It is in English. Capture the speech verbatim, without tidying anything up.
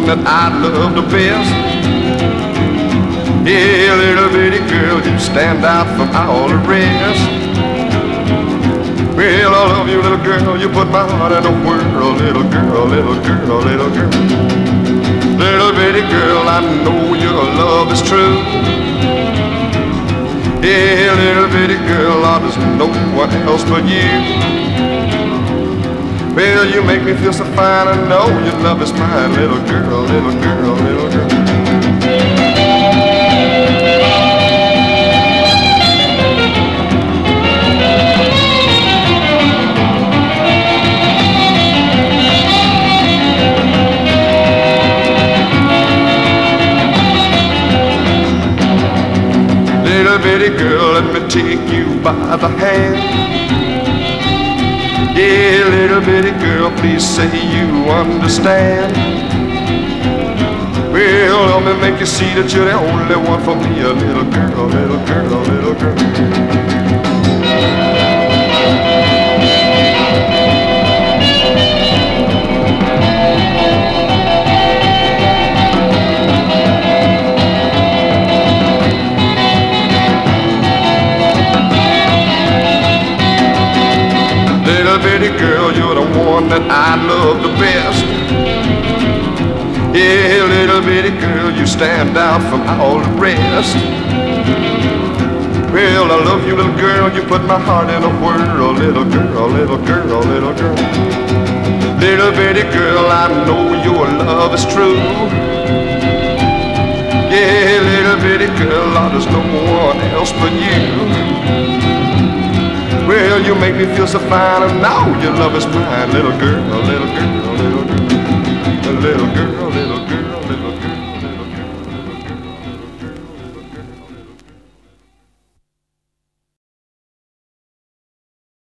one that I love the best. Yeah, little bitty girl, you stand out from all the rest. Well, I love you, little girl, you put my heart in the whirl. Little girl, little girl, little girl. Little bitty girl, I know your love is true. Yeah, little bitty girl, I just know one else but you. Well, you make me feel so fine, I know your love is mine. Little girl, little girl, little girl. Little bitty girl, let me take you by the hand. Yeah, little bitty girl, please say you understand. Well, let me make you see that you're the only one for me. A little girl, little girl, little girl. Little bitty girl, you're the one that I love the best. Yeah, little bitty girl, you stand out from all the rest. Well, I love you, little girl, you put my heart in a whirl. Little girl, little girl, little girl. Little bitty girl, I know your love is true. Yeah, little bitty girl, there's no one else but you. Well, you make me feel so fine, and now your love is mine. Little girl, little girl.